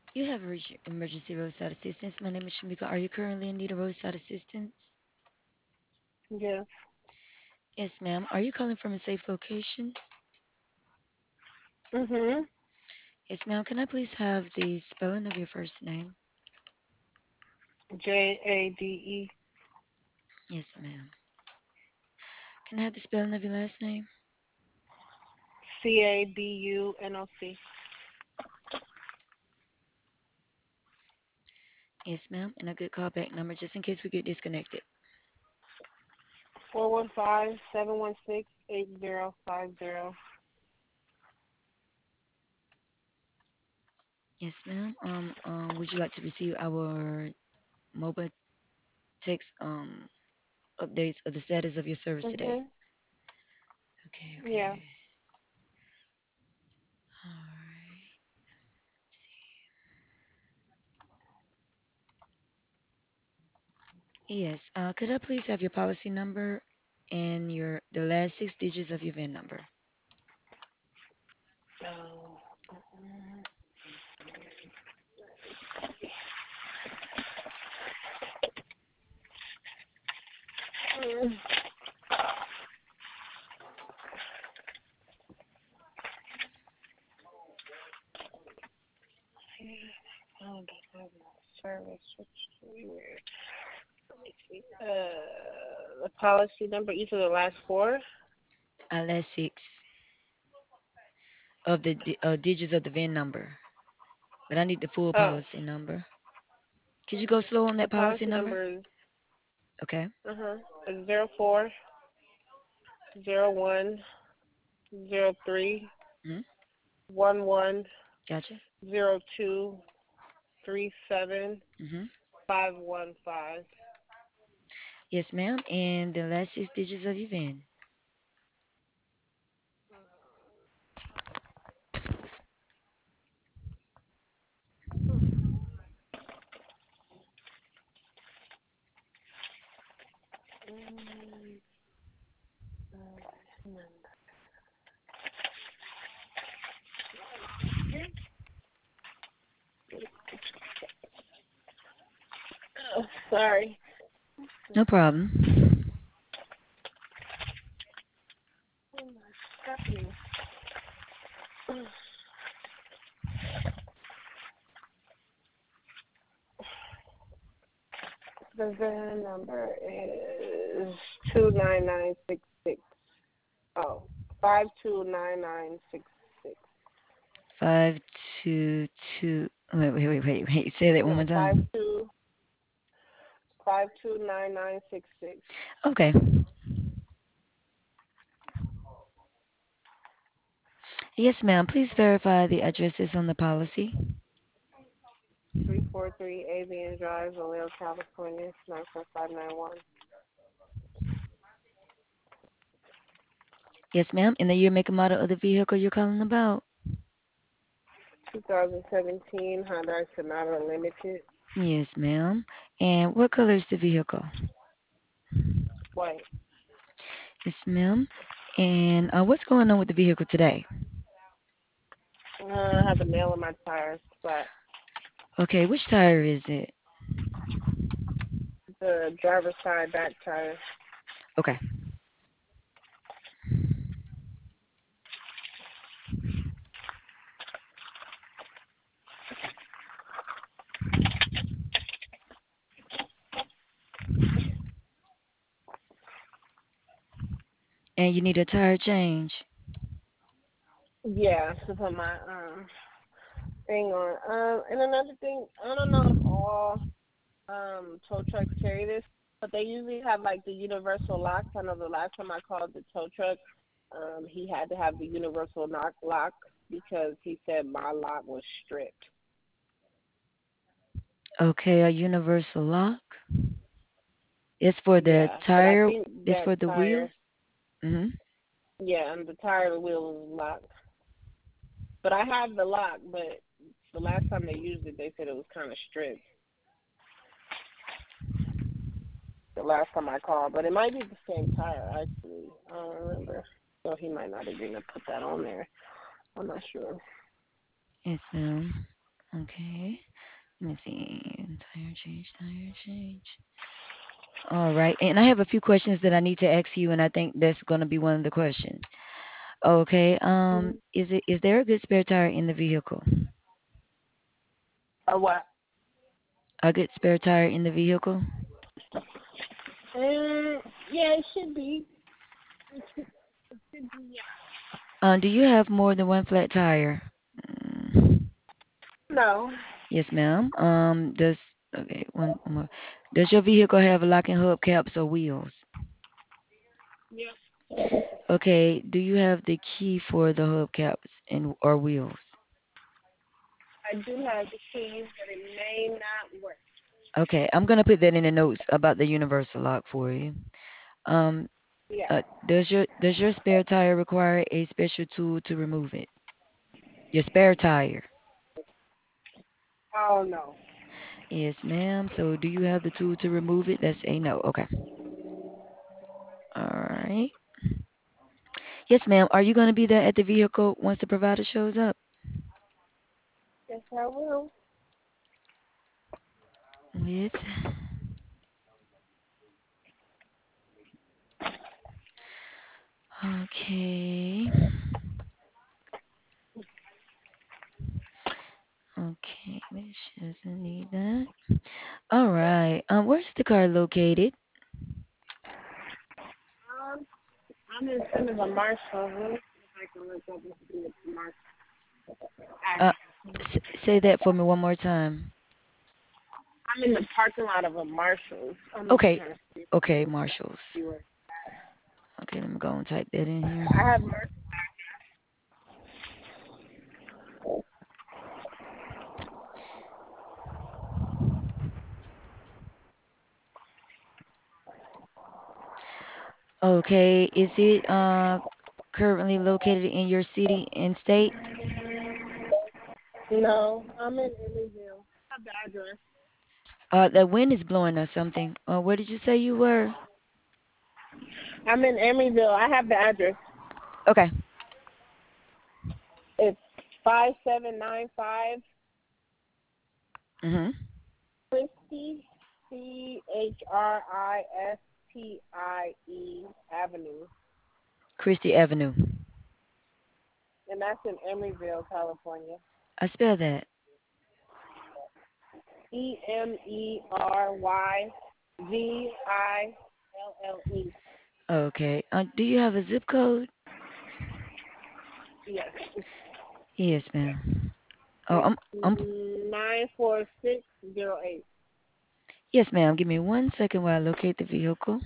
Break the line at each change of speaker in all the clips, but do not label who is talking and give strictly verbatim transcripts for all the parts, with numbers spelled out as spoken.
You have reached emergency roadside assistance. My name is Shamika. Are you currently in need of roadside assistance?
Yes.
Yes, ma'am. Are you calling from a safe location?
Mhm.
Yes, ma'am. Can I please have the spelling of your first name?
J A D E
Yes, ma'am. Can I have the spelling of your last name?
C A B U N O C.
Yes, ma'am. And a good callback number just in case we get disconnected.
Four one five seven one six eight zero five zero.
Yes, ma'am. Um, um, would you like to receive our mobile text um updates of the status of your service today?
Mhm.
Okay,
Yeah.
okay. All right. Yes. Uh, could I please have your policy number and your the last six digits of your V I N number?
So. Mm. Oh, that's not service. Which weird. Let me see. Uh, the policy number. Each of the last four.
Uh, last six of the di- uh, digits of the V I N number. But I need the full
Oh,
policy number. Could you go slow on
the
that policy
policy
number?
number is
Okay.
uh huh. Is zero four zero one zero three
Mm-hmm.
one one
Gotcha.
zero two three seven
Mm-hmm.
five one five.
Yes, ma'am. And the last six digits of your V I N.
Oh, sorry.
No problem.
Oh my happening? The V I N number is two nine nine six six. Oh, five two nine nine six six.
Five, two, two. Wait, wait, wait, wait, wait. Say that one more
No, five
time.
two five two nine nine six six.
Okay. Yes, ma'am. Please verify the addresses on the policy.
Three four three Avian Drive, Vallejo, California, nine four five nine one.
Yes, ma'am. And the year, make, and model of the vehicle you're calling about.
twenty seventeen Hyundai Sonata Limited.
Yes, ma'am. And what color is the vehicle?
White.
Yes, ma'am. And uh, what's going on with the vehicle today?
Uh, I have a nail in my tire flat.
Okay, which tire is it?
The driver's side back tire.
Okay. And you need a tire change.
Yeah, to put my um thing on. Um, and another thing, I don't know if all um tow trucks carry this, but they usually have like the universal locks. I know the last time I called the tow truck, um, he had to have the universal knock lock because he said my lock was stripped.
Okay, a universal lock. It's for the
Yeah, but I
tire.
think
It's
that
for the
tire,
wheels. Mm-hmm.
yeah, and the tire the wheel is locked. But I have the lock, but the last time they used it, they said it was kind of stripped. The last time I called, but it might be the same tire actually. I don't remember, so he might not have even put that on there. I'm not sure.
Yes, ma'am. Okay. Let me see. Tire change, tire change. All right. And I have a few questions that I need to ask you, and I think that's going to be one of the questions. Okay. Um,
Mm-hmm.
is it is there a good spare tire in the vehicle?
Or what?
A good spare tire in the vehicle?
Um, yeah, it should be. It should, it should be. Yeah.
Uh, do you have more than one flat tire? Mm,
No.
yes, ma'am. Um, does okay, one more. Does your vehicle have locking hubcaps or wheels?
Yeah.
Okay. Do you have the key for the hubcaps and or wheels?
I do have the keys, but it may not work.
Okay, I'm gonna put that in the notes about the universal lock for you. Um,
Yeah.
uh, does your does your spare tire require a special tool to remove it? Your spare tire.
Oh no.
Yes, ma'am. So do you have the tool to remove it? That's a no. Okay. All right. Yes, ma'am. Are you gonna be there at the vehicle once the provider shows up?
Yes, I will.
Yes. Okay. Okay. She doesn't need that. All right. Um, where's the car located?
Um, I'm in front of a Marshall. Let me see if I can look up and see what the Marshall
Uh,
address.
s- say that for me one more time.
I'm in the parking lot of a Marshalls. I'm just
Okay.
trying to see if I
Okay,
can look up and
Marshalls.
see where.
Okay, let me go and type that in here.
I have Marshall.
Okay, is it uh currently located in your city and state?
No, I'm in Emmyville. I have the address.
Uh, the wind is blowing or something. Uh, where did you say you were?
I'm in Emmyville. I have the address.
Okay.
It's five seven nine five
Mm-hmm.
Christie, C H R I S T I E Avenue,
Christie Avenue.
and that's in Emeryville, California.
I spell that.
E M E R Y V I L L E.
Okay. Uh, do you have a zip code?
Yes,
Yes, ma'am. Oh,
it's
I'm, I'm,
nine four six zero eight.
yes, ma'am. Give me one second while I locate the vehicle.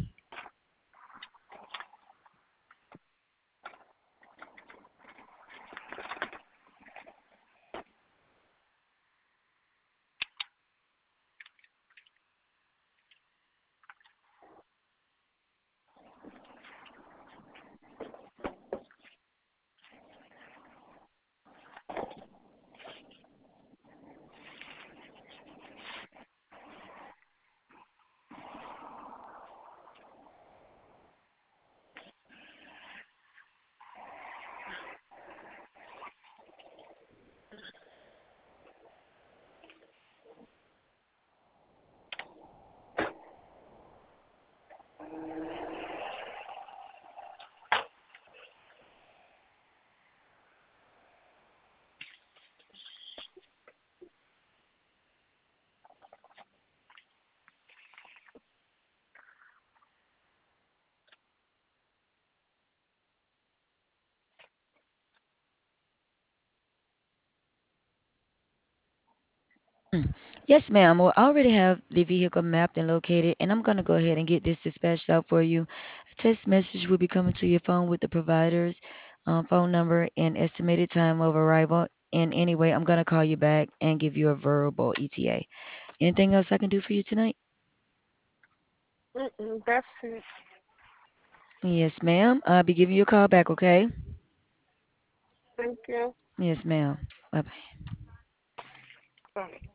Mm. Yes, ma'am. Well, I already have the vehicle mapped and located, and I'm going to go ahead and get this dispatched out for you. A text message will be coming to your phone with the provider's uh, phone number and estimated time of arrival. And anyway, I'm going to call you back and give you a verbal E T A. Anything else I can do for you tonight?
Mm-mm, that's it.
Yes, ma'am. I'll be giving you a call back, okay?
Thank you.
Yes, ma'am. Bye bye.
Bye.